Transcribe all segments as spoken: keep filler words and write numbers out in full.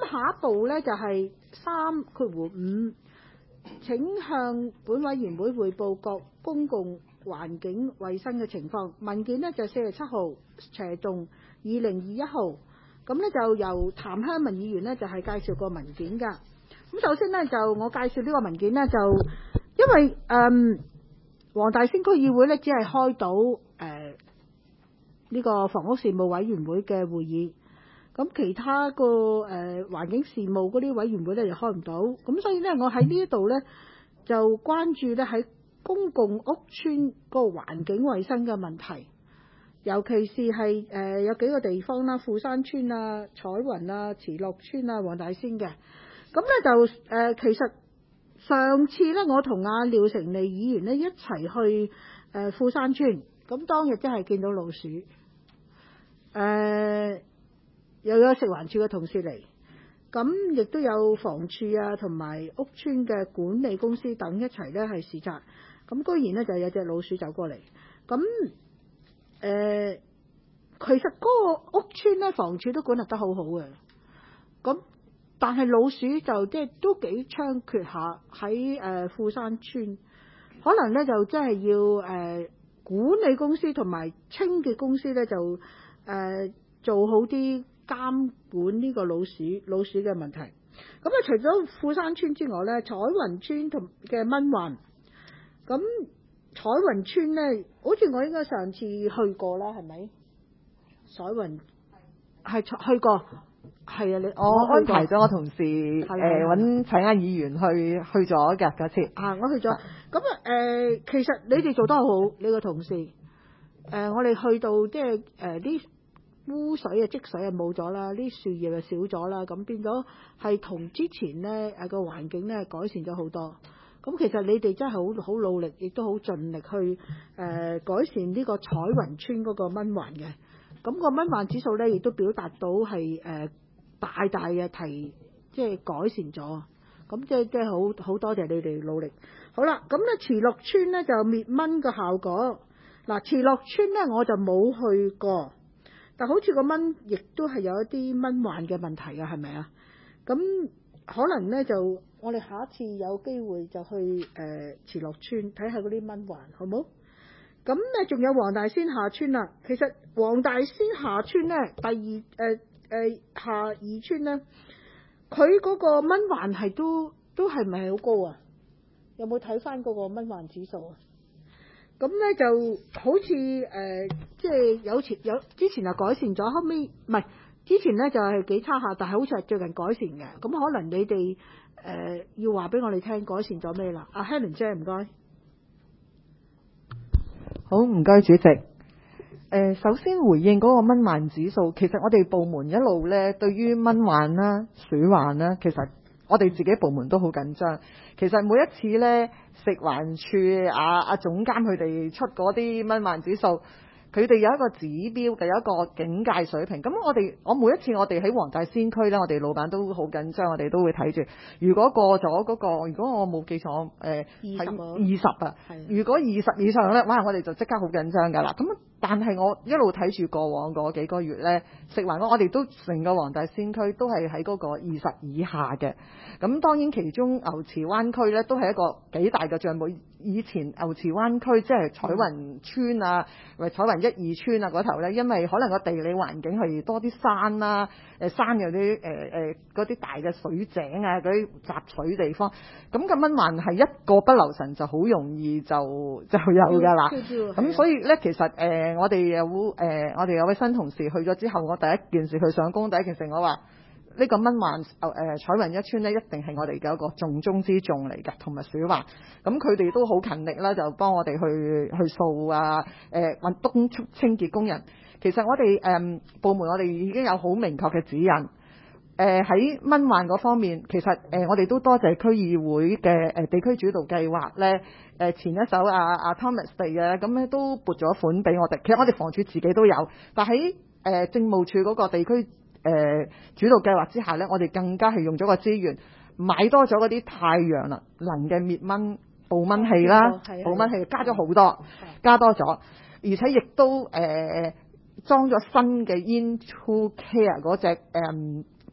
咁下一步呢，就係三括弧五，請向本委員會匯報各公共環境衛生嘅情況。文件呢，就四月七號斜動二零二一號。咁呢，就由譚香文議員呢，就係、是、介紹個文件㗎。咁首先呢，就我介紹呢個文件呢，就因為誒黃大仙區議會呢，只係開到誒呢、呃這個房屋事務委員會嘅會議，咁其他個誒、呃、環境事務嗰啲委員會呢，就開唔到，咁所以呢，我喺呢一度呢，就關注呢喺公共屋邨個環境衛生嘅問題。尤其是係誒、呃、有幾個地方啦，富山邨啊、彩雲啊、慈樂邨啊、黃大仙嘅，咁咧就誒、呃、其實上次咧我同阿廖成利議員咧一齊去誒、呃、富山邨，咁當日真係見到老鼠，誒、呃、又有食環署嘅同事嚟，咁亦都有房署啊同埋屋邨嘅管理公司等一齊咧係視察，咁居然咧就有隻老鼠走過嚟，咁。誒、呃，其實嗰個屋邨咧，房署都管理得好好嘅，咁但係老鼠就即係都幾猖獗下喺誒富山邨，可能咧就真係要誒、呃、管理公司同埋清潔公司咧就誒、呃、做好啲監管呢個老鼠老鼠嘅問題。咁啊，除咗富山邨之外咧，彩雲邨同嘅蚊患，咁。彩雲邨呢，好似我應該上次去過啦，係咪？彩雲係去過，係啊，你我安排咗我同事誒揾請阿議員去去咗嘅嗰次。 啊，我去咗。咁啊誒，其實你哋做得好，你個同事。誒、呃，我哋去到即係誒啲污水啊、積水啊冇咗啦，啲樹葉啊少咗啦，咁變咗係同之前呢誒個環境咧改善咗好多。咁其實你哋真係好好努力，亦都好盡力去誒、呃、改善呢個彩雲邨嗰個蚊患嘅。咁、個蚊患指數咧，亦都表達到係誒、呃、大大嘅提，即係改善咗。咁即係即係好好多謝你哋努力。好啦，咁咧慈樂邨咧就滅蚊嘅效果。嗱，慈樂邨咧我就冇去過，但好似個蚊亦都係有一啲蚊患嘅問題嘅，係咪啊？咁可能咧就。我哋下一次有機會就去誒、呃、慈樂邨睇下嗰啲蚊患，好冇？咁咧仲有黃大仙下邨啦。其實黃大仙下邨咧，第二誒誒、呃呃、下二邨咧，佢嗰個蚊患係都都係咪好高啊？有冇睇翻嗰個蚊患指數啊？咁咧就好似誒、呃，即係有前有之前就改善咗，後尾唔係之前咧就係、是、幾差下，但係好似係最近改善嘅。咁可能你哋。誒、呃，要話俾我哋聽改善咗咩啦？阿 Helen 姐唔該， 好唔該主席。誒、呃，首先回應嗰個蚊患指數，其實我哋部門一路咧對於蚊患啦、鼠患啦，其實我哋自己部門都好緊張。其實每一次咧食環署阿阿總監佢哋出嗰啲蚊患指數。佢哋有一個指標嘅，有一個警戒水平。咁我哋，我每一次我哋喺黃大仙區咧，我哋老闆都好緊張，我哋都會睇住。如果過咗嗰、那個，如果我冇記錯，誒係二十啊，如果二十以上咧，哇！我哋就即刻好緊張㗎啦。咁但係我一路睇住過往嗰幾個月咧，食環我哋都成個黃大仙區都係喺嗰個二十以下嘅。咁當然其中牛池灣區咧都係一個幾大嘅帳簿。以前牛池灣區即係彩雲邨啊，或者彩雲一二邨啊嗰頭咧，因為可能個地理環境係多啲山啦、啊，誒山有啲誒誒嗰啲大嘅水井啊，嗰啲集水地方，咁個蚊患係一個不留神就好容易就就有㗎啦。咁所以咧，其實誒、呃、我哋有誒、呃、我哋有位新同事去咗之後，我第一件事去上工，第一件事我話。呢個蚊患誒彩雲一邨咧，一定係我哋嘅一個重中之重嚟嘅，同埋鼠患。咁佢哋都好勤力啦，就幫我哋去去掃啊，誒揾督促清潔工人。其實我哋誒、呃、部門我哋已經有好明確嘅指引。誒、呃、喺蚊患嗰方面，其實誒、呃、我哋都多謝區議會嘅誒、呃、地區主導計劃咧。誒、呃、前一手阿、啊、阿、啊、Thomas 哋嘅，咁咧都撥咗款俾我哋。其實我哋房署自己都有，但喺誒、呃、政務處嗰個地區。誒、呃、主導計劃之下呢，我哋更加係用咗個資源買多咗嗰啲太陽能能嘅滅蚊捕蚊器啦，捕蚊器加咗好多，加多咗，而且亦都誒、呃、裝咗新嘅 Into Care 嗰隻誒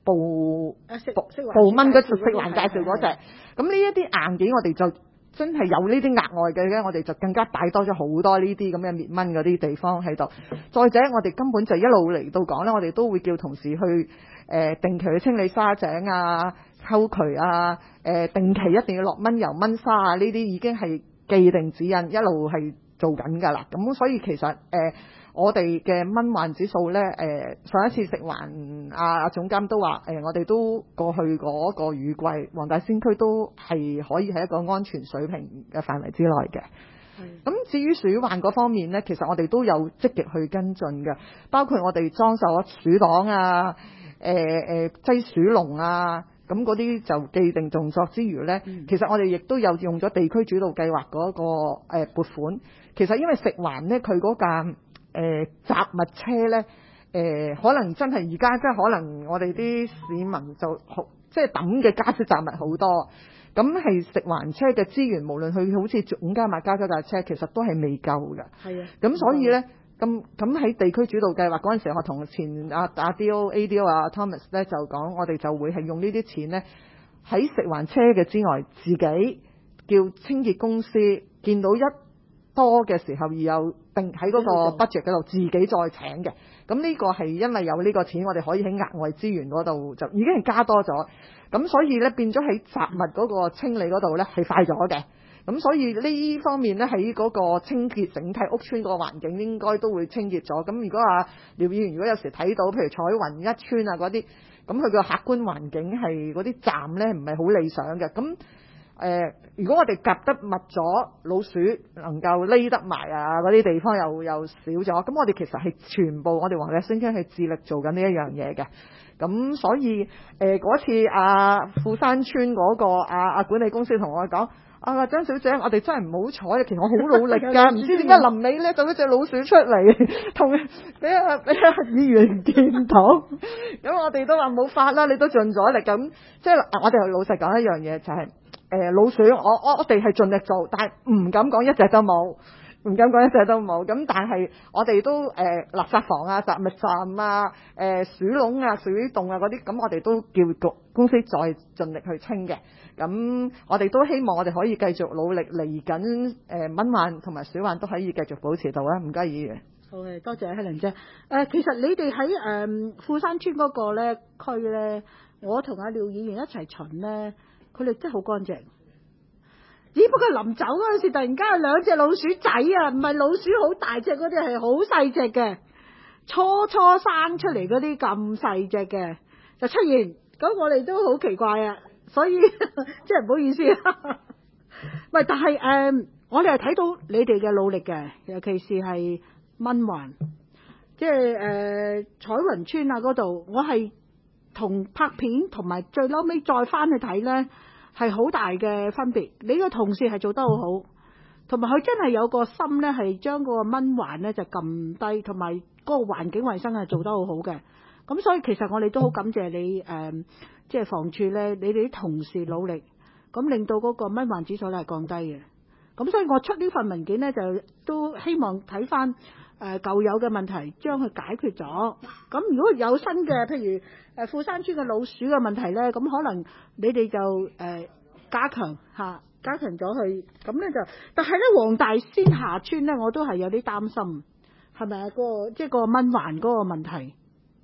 捕啊食捕食環捕蚊嗰署食環介紹嗰隻。 係咁呢一啲硬件我哋就真係有呢啲額外嘅咧，我哋就更加擺多咗好多呢啲咁嘅滅蚊嗰啲地方喺度。再者，我哋根本就一路嚟到講咧，我哋都會叫同事去誒、呃、定期去清理沙井啊、溝渠啊，誒、呃、定期一定要落蚊油、蚊沙啊，呢啲已經係既定指引，一路係做緊㗎啦。咁所以其實誒、呃、我哋嘅蚊患指數咧，誒、呃、上一次食環啊啊總監都話誒、呃，我哋都過去嗰個雨季，黃大仙區都係可以喺一個安全水平嘅範圍之內嘅。咁至於鼠患嗰方面呢，其實我哋都有積極去跟進嘅，包括我哋裝修鼠擋啊、誒誒擠鼠籠啊，咁嗰啲就既定動作之餘呢，嗯、其實我哋亦都有用咗地區主導計劃嗰、嗰個誒、呃、撥款。其實因為食環呢，佢嗰架誒雜物車呢，誒、呃、可能真係而家即係可能我哋啲市民就好即係抌嘅家私雜物好多。咁係食環車嘅資源，無論佢好似總加碼加咗架車，其實都係未夠嘅。係啊，咁所以呢，咁咁喺地區主導計劃嗰陣時，我同前阿阿 D O A D O 啊 Thomas 咧就講，我哋就會係用呢啲錢呢，喺食環車嘅之外，自己叫清潔公司見到一多嘅時候，而有定喺嗰個 budget 嗰度自己再請嘅。咁呢個係因為有呢個錢，我哋可以喺額外資源嗰度就已經係加多咗。咁所以咧變咗喺雜物嗰個清理嗰度咧係快咗嘅。咁所以呢方面咧喺嗰個清潔整體屋邨個環境應該都會清潔咗。咁如果啊廖議員如果有時睇到譬如彩雲一村啊嗰啲，咁佢個客觀環境係嗰啲站咧唔係好理想嘅。咁誒、呃，如果我哋夾得密咗，老鼠能夠匿得埋啊，嗰啲地方又又少咗，咁我哋其實係全部我哋黃大仙區係致力做緊呢一樣嘢嘅。咁所以誒嗰、呃、次啊富山村嗰、那個啊啊管理公司同我講，啊張小姐，我哋真係唔好彩啊，其實我好努力㗎，唔知點解臨尾咧就一隻老鼠出嚟，同俾阿俾阿議員見到，咁我哋都話冇法啦，你都盡咗力咁，即係我哋老實講一樣嘢就係、是。誒、呃、老鼠，我我我哋係盡力做，但係唔敢講一隻都冇，唔敢講一隻都冇。咁但係我哋都誒、呃、垃圾房啊、雜物站啊、誒、呃、鼠籠啊、鼠洞啊嗰啲，咁我哋都叫公司再盡力去清嘅。咁我哋都希望我哋可以繼續努力，嚟緊誒蚊患同埋鼠患都可以繼續保持到啊！唔該，議員。 好嘅，多謝Helen姐。誒、呃，其實你哋喺誒富山村嗰個咧區咧，我同阿廖議員一齊巡咧。佢哋真係好乾淨，只不過臨走嗰陣時，突然間有兩隻老鼠仔啊，唔係老鼠好大隻嗰啲，係好細隻嘅，初初生出嚟嗰啲咁細隻嘅就出現，咁我哋都好奇怪啊，所以即係唔好意思啊。喂，但係誒、呃，我哋係睇到你哋嘅努力嘅，尤其是係蚊患，即係誒、呃、彩雲村啊嗰度，我係同拍片同埋最嬲尾再翻去睇呢。係好大嘅分別，你個同事係做得好好，同埋佢真係有個心呢，係將個蚊患呢就撳低，同埋嗰個環境衛生係做得好好嘅。咁所以其實我哋都好感謝你誒、呃，即係房署呢，你哋啲同事努力，咁令到嗰個蚊患指數咧係降低嘅。咁所以我出呢份文件呢，就都希望睇翻誒舊有嘅問題，將佢解決咗。咁如果有新嘅，譬如誒富山村嘅老鼠嘅問題呢，咁可能你哋就誒、呃、加強嚇，加強咗佢。咁呢就，但係呢黃大仙下村呢，我都係有啲擔心，係咪啊？嗰個即係個蚊患嗰個問題。誒、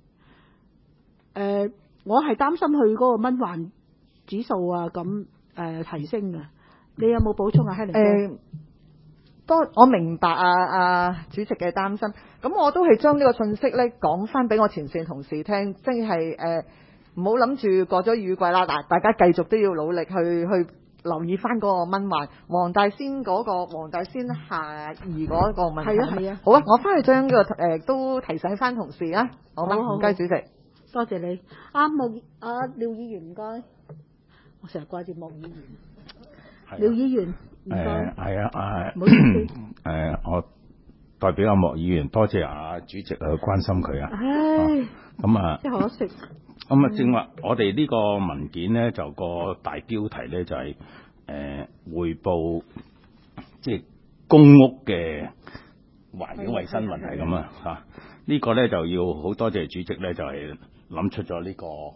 呃，我係擔心佢嗰個蚊患指數啊，咁誒、呃、提升嘅。你有冇補充啊 Helen 姐？ 誒，多我明白啊啊主席嘅擔心，咁我都係將呢個信息咧講翻俾我前線同事聽，即係誒唔好諗住過咗雨季啦，嗱大家繼續都要努力去去留意翻嗰個蚊患，黃大仙嗰、嗰個黃大仙下移嗰個問題。係啊係啊，好啊，我翻去將呢、呢個誒、呃、都提醒翻同事啊，好嗎？唔該主席， 多謝你。阿莫阿廖議員唔該，我成日掛住莫議員。廖議員，唔該。 誒係啊，誒， 唔好意思。 誒，我代表阿莫議員多謝阿主席去關心佢啊。 唉， 咁啊， 即係可惜。 咁啊，正話我哋呢個文件咧，就個大標題咧就係誒匯報，即係公屋嘅環境衛生問題咁啊嚇。呢個咧就要好多謝主席咧，就係諗出咗呢個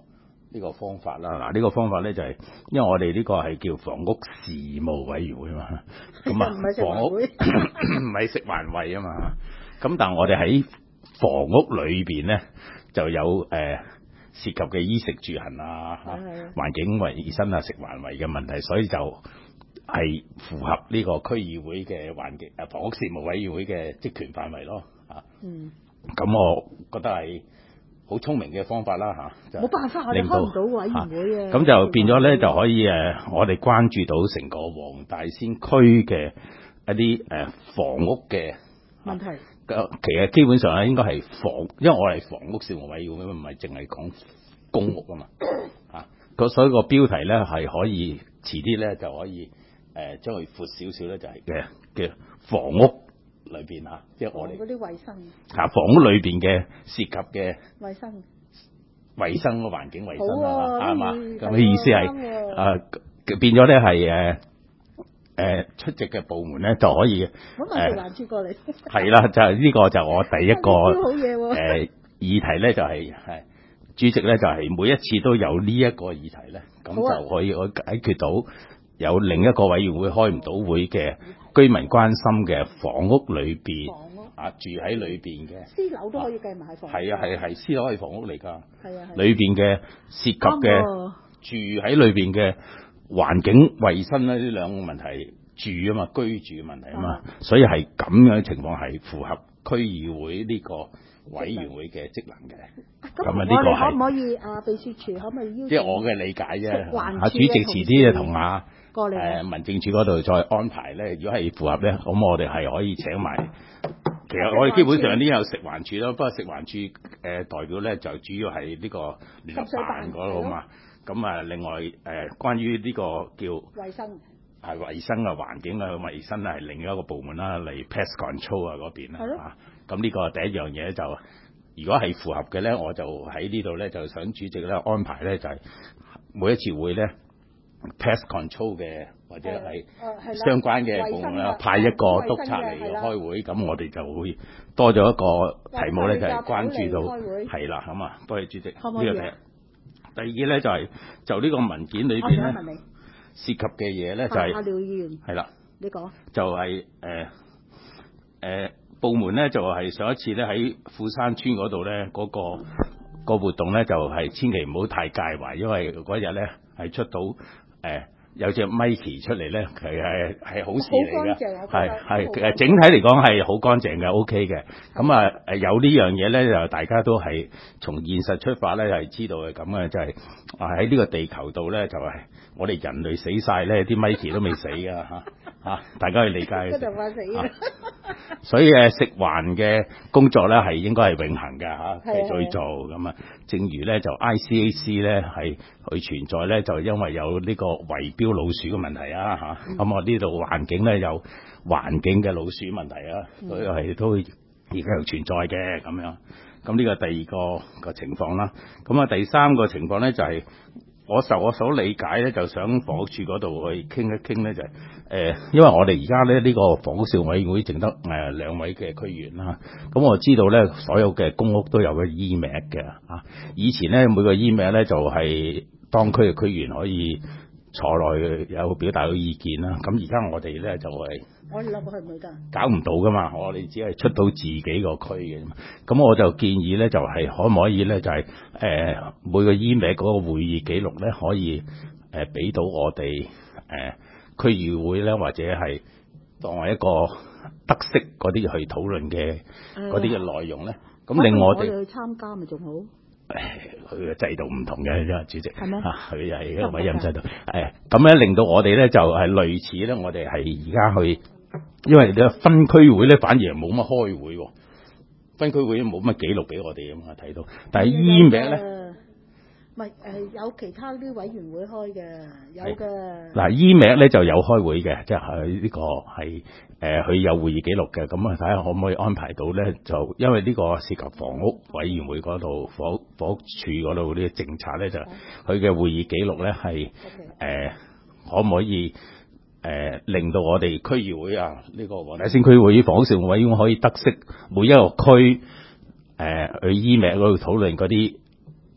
呢個方法啦。嗱，呢個方法咧就係因為我哋呢個係叫房屋事務委員會嘛，咁啊唔係食房屋環會唔係食環委啊嘛。咁但係我哋喺房屋裏邊咧就有誒、呃、涉及嘅衣食住行啊、環境衛生啊、食環委嘅問題，所以就係符合呢個區議會嘅環境誒房屋事務委員會嘅職權範圍咯。啊， 嗯， 咁我覺得係好聰明嘅方法啦嚇， 冇辦法，我哋開唔到委員會啊。 咁就變咗咧就可以誒，我哋關注到成個黃大仙區嘅一啲誒房屋嘅問題。 其實基本上咧應該係房，因為我係房屋事務委員會，唔係淨係講公屋啊嘛嚇。咁所以個標題咧係可以遲啲咧就可以誒將佢闊少少咧，就係嘅嘅房屋裏邊嚇，即係我哋嗰啲衞生嚇房屋裏邊嘅涉及嘅衞生衞生嘅環境衞生好啊， 啊係嘛？ 呢咁嘅意思係啱喎誒變咗咧係誒誒出席嘅部門咧就可以揾埋食環署過嚟。 係啦，就係呢個就我第一個好嘢喎誒議題咧就係係主席咧就係每一次都有呢一個議題咧，咁好啊就可以可以解決到有另一個委員會開唔到會嘅居民關心嘅房屋裏邊房屋啊住喺裏邊嘅私樓都可以計埋喺房屋。 係啊係係私樓係房屋嚟㗎， 係啊係裏邊嘅涉及嘅啱喎住喺裏邊嘅環境衛生咧呢兩個問題住啊嘛居住嘅問題啊嘛，所以係咁樣情況係符合區議會呢個委員會嘅職能嘅。 咁我咁啊呢個哋可唔係可以啊？秘書處可唔可以邀請？ 即係我嘅理解啫。 食環署啊主席遲啲就同啊過嚟啊誒民政處嗰度再安排咧。如果係符合咧，咁我哋係可以請埋。其實我哋基本上呢有食環署咯，不過食環署誒、呃、代表咧就主要係呢個聯合辦嗰度嘛。咁啊，另外誒、呃、關於呢個叫衞生係衞生啊、環境啊、衞生係另一個部門啦，例如 pest control 啊嗰邊啦啊。咁呢個第一樣嘢就，如果係符合嘅咧，我就喺呢度咧就想主席咧安排咧就係、是、每一次會咧 pest control 嘅或者係相關嘅部門啦，派一個督察嚟開會，咁我哋就會多咗一個題目咧，就係、是、關注到係啦，咁啊，多謝主席。 可唔可以呢個第一。第二嘅咧就係、是、就呢個文件裏邊咧涉及嘅嘢咧就係、是、 阿廖議員係啦， 你講就係誒誒部門咧就係、是、上一次咧喺富山村嗰度咧嗰個、那個活動咧就係、是、千祈唔好太介懷，因為嗰日咧係出到誒。呃有隻 Mikey 出嚟咧，佢係係好事嚟嘅，係係誒整體嚟講係好乾淨嘅 ，OK 嘅。咁啊誒有呢樣嘢咧，就大家都係從現實出發咧，係知道係咁嘅，就係啊喺呢個地球度咧，就係、是、我哋人類死晒咧，啲 Mikey 都未死㗎嚇嚇，大家去理解。 嗰就快死啦！ 所以誒食環嘅工作咧係應該係永恆嘅嚇，繼續去做咁啊。正如咧就 I C A C 咧係佢存在咧，就因為有呢個圍標老鼠嘅問題啊嚇。咁我呢度環境咧有環境嘅老鼠問題啊，所以係都而家又存在嘅咁樣。咁呢個第二個個情況啦。咁啊第三個情況咧就係、是。我受我所理解咧，就想房屋處嗰度去傾一傾咧，就係、是、誒、呃，因為我哋而家咧呢、這個房屋事務委員會淨得誒、呃、兩位嘅區議員啦，咁、嗯、我知道咧所有嘅公屋都有個 email 嘅啊，以前咧每個 email 咧就係、是、當區嘅區議員可以坐落去有表達到意見啦，咁而家我哋咧就係、是。 我哋兩個去唔去得？ 搞唔到噶嘛，我哋只係出到自己個區嘅嘛。咁我就建議咧，就係、是、可唔可以咧，就係、是、誒、呃、每個 email 嗰個會議記錄咧，可以誒俾、呃、到我哋誒、呃、區議會咧，或者係當為一個得悉嗰啲去討論嘅嗰啲嘅內容咧。咁、呃、令我哋去參加咪仲好？ 佢嘅制度唔同嘅，因為主席係咩？ 啊，佢係一個委任制度。誒咁咧，令到我哋咧就係、是、類似咧，我哋係而家去。因為咧分區會咧反而係冇乜開會，分區會冇乜記錄俾我哋啊嘛睇到，但係 email 咧， 唔係誒有其他啲委員會開嘅，有嘅。嗱 email 咧就有開會嘅，即係佢呢個係誒佢有會議記錄嘅，咁啊睇下可唔可以安排到咧？就因為呢個涉及房屋委員會嗰度房房屋處嗰度啲政策咧，就佢嘅會議記錄咧係誒可唔可以？誒、呃，令到我哋區議會啊，呢、這個黃大仙區會房屋事務委員會可以得悉每一個區誒去 email 嗰度討論嗰啲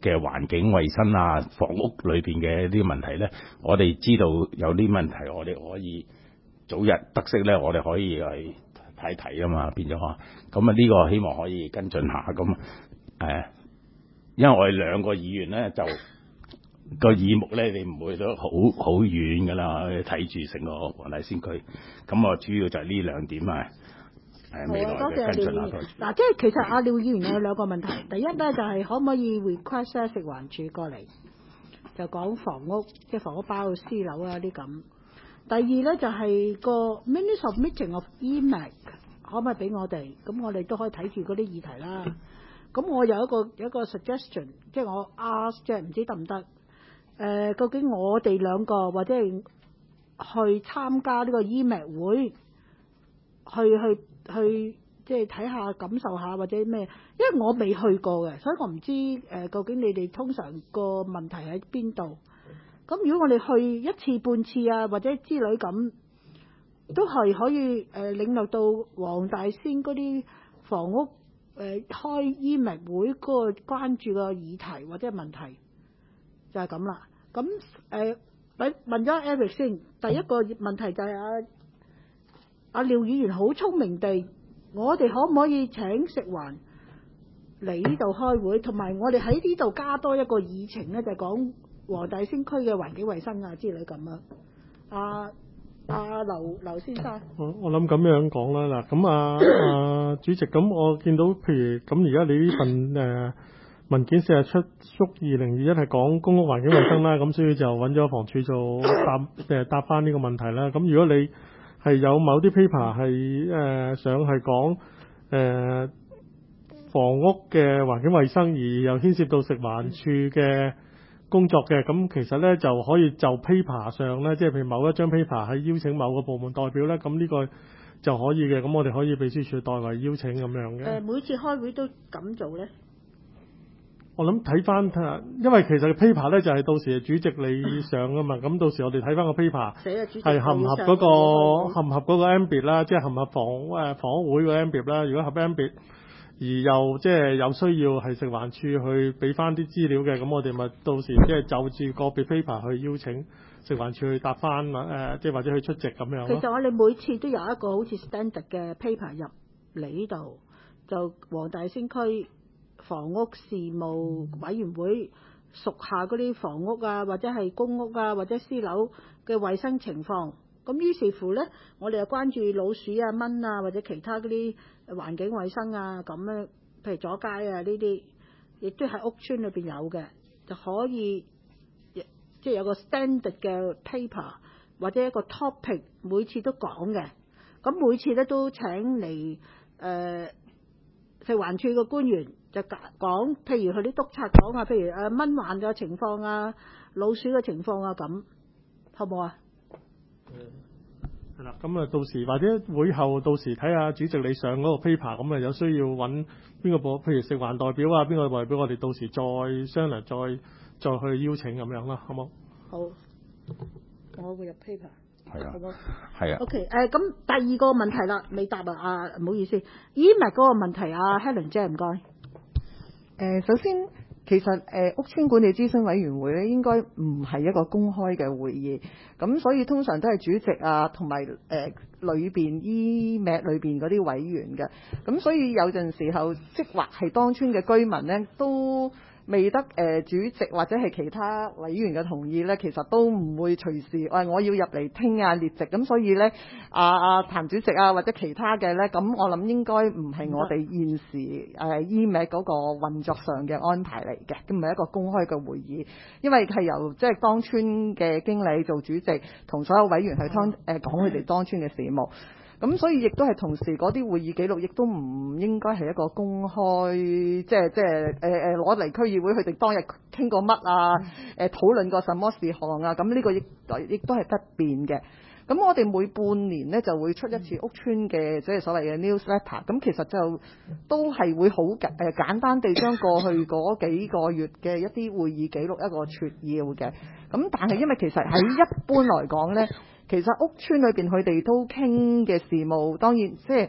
嘅環境衛生啊、房屋裏邊嘅啲問題咧，我哋知道有啲問題，我哋可以早日得悉咧，我哋可以係睇睇啊嘛，變咗嚇。咁啊呢個希望可以跟進下咁誒、呃，因為我哋兩個議員咧就。個耳目咧，你唔會都好好遠噶啦，睇住成個黃大仙區。咁我主要就係呢兩點啊，誒未來嘅跟進下。 嗱，即係其實阿廖議員有兩個問題，第一咧就係、是、可唔可以 request 咧食環署過嚟，就講房屋，即係房屋包括私樓啊啲咁。第二咧就係、是、個 minutes of meeting of E M A C 可唔可以俾我哋？咁我哋都可以睇住嗰啲議題啦。咁我有一個有一個 suggestion， 即係我 ask 即係唔知得唔得？誒、呃，究竟我哋兩個或者係去參加呢個 E M A C 會，去去去即係睇下感受下或者咩？因為我未去過嘅，所以我唔知誒、呃、究竟你哋通常個問題喺邊度？咁如果我哋去一次半次啊，或者之類咁，都係可以誒、呃、領略到黃大仙嗰啲房屋誒、呃、開 E M A C 會嗰個關注嘅議題或者問題。就係咁啦，咁誒，問問咗 Eric 先，第一個問題就係阿阿廖議員好聰明地，我哋可唔可以請食環嚟呢度開會，同埋我哋喺呢度加多一個議程咧，就係講黃大仙區嘅環境衛生啊之類咁啊。阿阿劉劉先生， 我我諗咁樣講啦，嗱，咁啊啊主席，咁我見到譬如咁而家你呢份誒。呃文件四十出縮二零二一係講公屋環境衛生啦，咁所以就揾咗房署做答誒答翻呢個問題啦。咁如果你係有某啲 paper 係誒、呃、想係講誒房屋嘅環境衛生，而又牽涉到食環署嘅工作嘅，咁其實咧就可以就 paper 上咧，即係譬如某一張 paper 係邀請某個部門代表咧，咁呢個就可以嘅。咁我哋可以秘書處代為邀請咁樣嘅。誒、 呃，每次開會都咁做咧？ 我諗睇翻睇下，因為其實 paper 咧就係到時主席你上啊嘛，咁到時我哋睇翻個 paper 係合唔合嗰個合唔合嗰個 M B 啦，即係合唔合房誒房屋會個 M B 啦。如果合 M B 而又即係有需要係食環署去俾翻啲資料嘅，咁我哋咪到時即係就住個別 paper 去邀請食環署去答翻誒，即係或者去出席咁樣。 其實我哋每次都有一個好似 standard 嘅 paper 入嚟呢度，就黃大仙區房屋事務委員會屬下嗰啲房屋啊，或者係公屋啊，或者私樓嘅衛生情況。咁於是乎呢，我哋又關注老鼠啊、蚊啊，或者其他嗰啲環境衛生啊，咁咧，譬如阻街啊呢啲，亦都喺屋村裏邊有嘅，就可以即係有個 standard 嘅 paper 或者一個 topic，每次都講嘅。咁每次咧都請嚟誒、呃、食環署嘅官員。就講，譬如佢啲督察講啊，譬如誒蚊患嘅情況啊、老鼠嘅情況啊，咁好唔好啊？ 誒係啦，咁啊到時或者會後到時睇下主席你上嗰個 paper，咁啊有需要揾邊個部，譬如食環代表啊，邊個代表我哋到時再商量，再再去邀請咁樣啦，好冇？ 好，我會入 paper。 係啊，係啊。 OK， 誒、呃、咁第二個問題啦，未答啊，啊唔好意思 E M A C 嗰個問題啊 ，Helen 姐唔該。 誒、呃，首先其實誒、呃、屋邨管理諮詢委員會咧，應該唔係一個公開嘅會議，咁所以通常都係主席啊，同埋誒裏邊 E M A C 裏邊嗰啲委員嘅，咁所以有陣時候即或係當村嘅居民咧都。未得誒、呃、主席或者係其他委員嘅同意咧，其實都唔會隨時喂、哎、我要入嚟聽啊列席，咁所以咧啊啊譚主席啊或者其他嘅咧，咁我諗應該唔係我哋現時誒、呃、E M A C 嗰個運作上嘅安排嚟嘅，咁唔係一個公開嘅會議，因為係由即係當村嘅經理做主席，同所有委員去當誒講佢哋當村嘅事務。咁所以亦都係同時嗰啲會議記錄，亦都唔應該係一個公開，即係即係誒誒攞嚟區議會佢哋當日傾過乜啊，誒、呃、討論過什麼事項啊，咁呢個亦亦都係不變嘅。咁我哋每半年呢就會出一次屋邨嘅即係所謂嘅 newsletter，咁其實就都係會好誒簡單地將過去嗰幾個月嘅一啲會議記錄一個撮要嘅。咁但係因為其實喺一般來講呢。其實屋邨裏邊佢哋都傾嘅事務，當然即係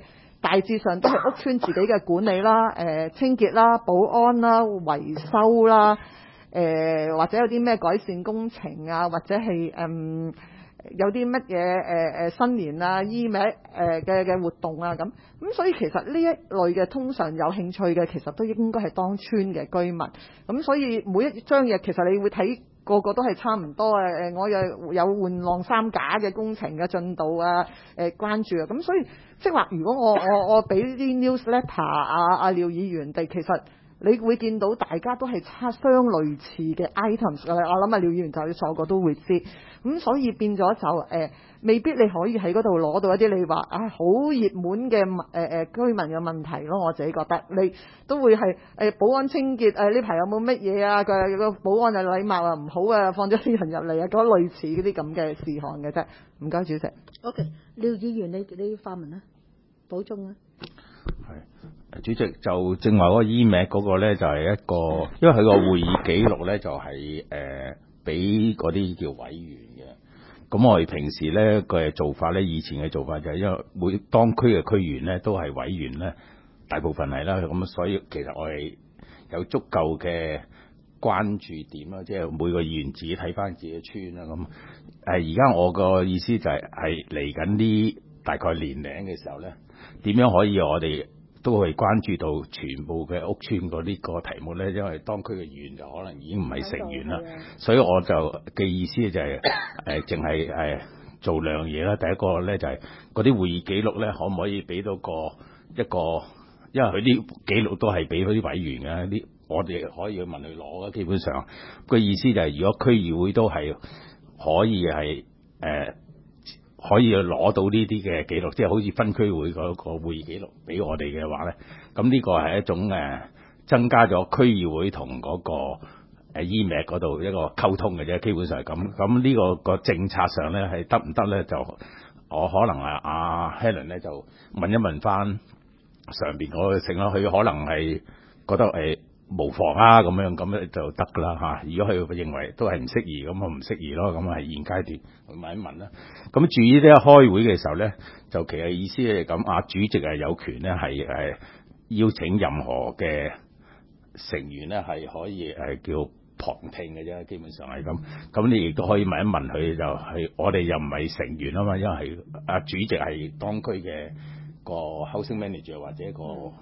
大致上都係屋邨自己嘅管理啦、誒、呃、清潔啦、保安啦、維修啦、誒、呃、或者有啲咩改善工程啊，或者係嗯有啲乜嘢誒誒新年啊、醫名誒嘅嘅活動啊咁，咁所以其實呢一類嘅通常有興趣嘅，其實都應該係當村嘅居民。咁所以每一張嘢其實你會睇個個都係差唔多啊。誒，我又有換晾衫架嘅工程嘅進度啊，誒關注啊。咁所以即係話，如果我我我俾啲 newsletter 啊啊廖議員哋，其實你會見到大家都係差相類似嘅 items 嘅，我諗啊廖議員就要坐過都會知，咁所以變咗就誒、呃，未必你可以喺嗰度攞到一啲你話啊好熱門嘅誒誒居民嘅問題咯，我自己覺得你都會係誒、呃、保安清潔誒呢排有冇乜嘢啊？個個保安嘅禮貌啊唔好啊，放咗啲人入嚟啊，嗰類似嗰啲咁嘅事項嘅啫。唔該，主席。 OK， 廖議員你你發問啊，補充啊。 係，主席就正話嗰個 email 嗰個咧，就係、是、一個，因為佢個會議記錄咧就係誒俾嗰啲叫委員嘅。咁我哋平時咧嘅做法咧，以前嘅做法就係因為每當區嘅區員咧都係委員咧，大部分係啦，咁所以其實我哋有足夠嘅關注點啦，即係每個議員自己睇翻自己嘅村啦。咁誒而家我個意思就係係嚟緊呢大概年零嘅時候咧。點樣可以我哋都會關注到全部嘅屋邨嗰啲個題目咧？因為當區嘅議員就可能已經唔係成員啦，所以我就嘅意思就係、是、誒，淨係誒做兩樣嘢啦。第一個咧就係嗰啲會議記錄咧，可唔可以俾到個一個？因為佢啲記錄都係俾嗰啲委員嘅，啲我哋可以去問佢攞嘅。基本上個意思就係、是，如果區議會都係可以係誒。呃可以攞到呢啲嘅記錄，即係好似分區會嗰個會議記錄俾我哋嘅話咧，咁呢個係一種誒增加咗區議會同嗰個誒 email 嗰度一個溝通嘅啫，基本上係咁。咁呢個個政策上咧係得唔得咧？就我可能啊阿 Helen 咧就問一問翻上邊嗰個成啦，佢可能係覺得誒無妨啊咁樣，咁咧就得噶啦嚇。如果佢認為都係唔適宜，咁啊唔適宜咯，咁啊係現階段去問一問啦。咁至於呢一開會嘅時候咧，就其實意思係咁，啊主席係有權咧係誒邀請任何嘅成員咧係可以誒叫旁聽嘅啫，基本上係咁。咁你亦都可以問一問佢，就係我哋又唔係成員啊嘛，因為係啊主席係當區嘅個 housing manager 或者個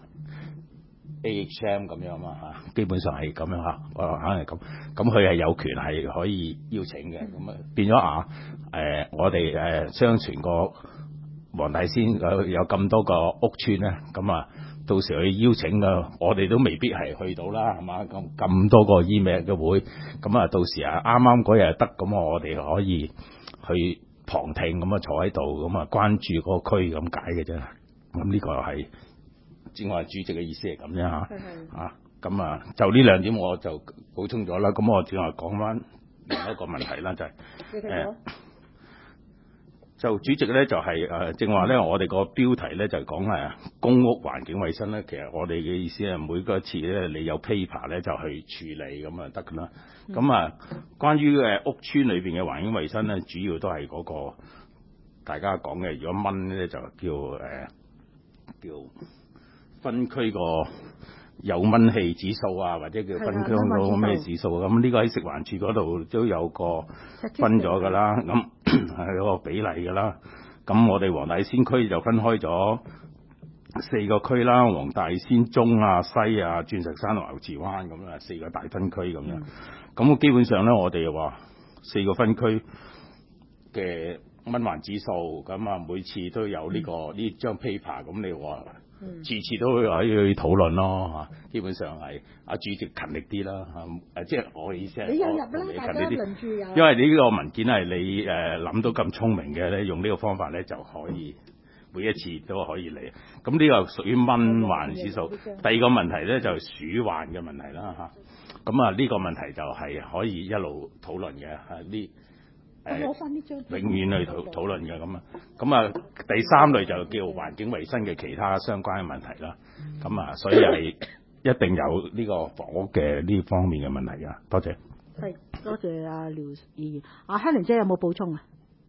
A H M 咁樣嘛嚇，基本上係咁樣嚇，我肯定係咁。咁佢係有權係可以邀請嘅，咁啊變咗啊誒，我哋誒相傳個黃大仙有有咁多個屋邨咧，咁啊到時佢邀請嘅，我哋都未必係去到啦，係嘛？咁咁多個 email 嘅會，咁啊到時啊啱啱嗰日得，咁我哋可以去旁聽，咁啊坐喺度，咁啊關注嗰個區咁解嘅啫。咁呢個係。正話主席嘅意思係咁樣嚇，啊咁啊就呢兩點我就補充咗啦。咁我正話講翻另一個問題啦，就係、是、誒、呃、就主席咧就係、是、誒、呃、正話咧，我哋個標題咧就係講誒公屋環境衞生咧。其實我哋嘅意思係每個一次咧，你有 paper 咧就去處理咁啊得㗎啦。咁、嗯、啊關於誒屋邨裏邊嘅環境衞生咧，主要都係嗰、那個大家講嘅。如果蚊咧就叫誒、呃、叫。分區個有蚊氣指數啊，或者叫分區個咩指數啊？咁呢個喺食環署嗰度都有個分咗㗎啦，咁係有個比例㗎啦。咁我哋黃大仙區就分開咗四個區啦，黃大仙中啊、西啊、鑽石山同牛池灣咁啊，四個大分區咁樣。咁基本上咧，我哋又話四個分區嘅蚊患指數，咁啊每次都有呢、呢個呢張 paper，咁你話？嗯、次次都可以去討論咯嚇，基本上係阿主席勤力啲啦嚇，誒即係我嘅意思係， 你有入啦，大家輪住有。因為你呢個文件係你誒諗到咁聰明嘅咧，用呢個方法咧就可以每一次都可以嚟。咁呢個屬於蚊患指數。第二個問題咧就係鼠患嘅問題啦嚇。咁啊呢個問題就係可以一路討論嘅嚇呢。誒，永遠去討討論嘅咁啊，咁啊第三類就叫環境衞生嘅其他相關嘅問題啦。咁啊，所以係一定有呢個房屋嘅呢方面嘅問題㗎。多謝。 係，多謝阿廖議員。阿 Helen 姐有冇補充啊？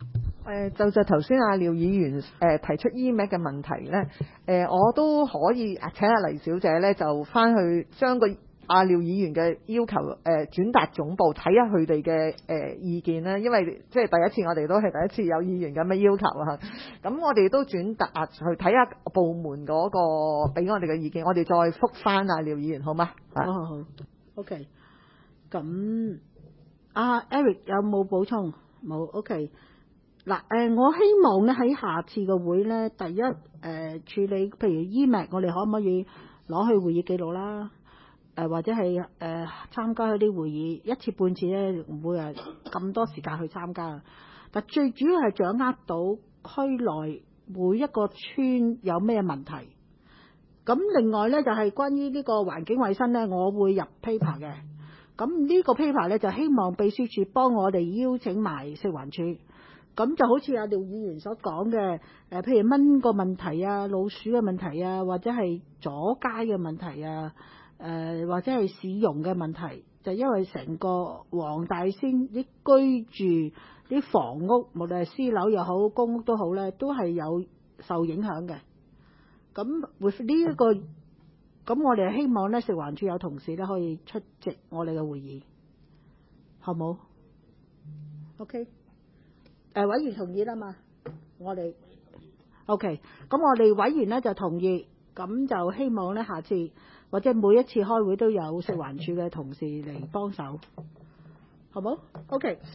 誒就就頭先阿廖議員誒、呃、提出 E M A C 嘅問題咧，誒、呃、我都可以請阿黎小姐咧就翻去將個阿廖議員嘅要求誒、呃、轉達總部睇下佢哋嘅誒意見啦，因為即係第一次我哋都係第一次有議員咁嘅要求啊，咁我哋都轉達去睇下部門嗰個俾我哋嘅意見，我哋再覆翻阿廖議員好嗎？ 好好好 ，OK。咁阿 Eric 有冇補充？冇 OK。嗱，誒，我希望咧喺下次嘅會咧，第一誒、呃、處理，譬如 E M A C，我哋可唔可以攞去會議記錄啦？誒、呃、或者係誒、呃、參加嗰啲會議一次半次咧，唔會係咁多時間去參加。但最主要係掌握到區內每一個村有咩問題。咁另外咧就係、是、關於呢個環境衛生咧，我會入 paper 嘅。咁呢個 paper 咧就希望秘書處幫我哋邀請埋食環署。咁就好似阿廖議員所講嘅，誒，譬如蚊個問題啊、老鼠嘅問題啊，或者係阻街嘅問題啊，誒、呃，或者係市容嘅問題，就因為成個黃大仙啲居住啲房屋，無論係私樓又好、公屋都好咧，都係有受影響嘅。咁會呢一個，咁我哋希望咧，食環署有同事咧可以出席我哋嘅會議，好冇 ？OK。誒、呃、委員同意啦嘛，我哋 OK，咁我哋委員咧就同意，咁就希望咧下次或者每一次開會都有食環署嘅同事嚟幫手，好冇 OK。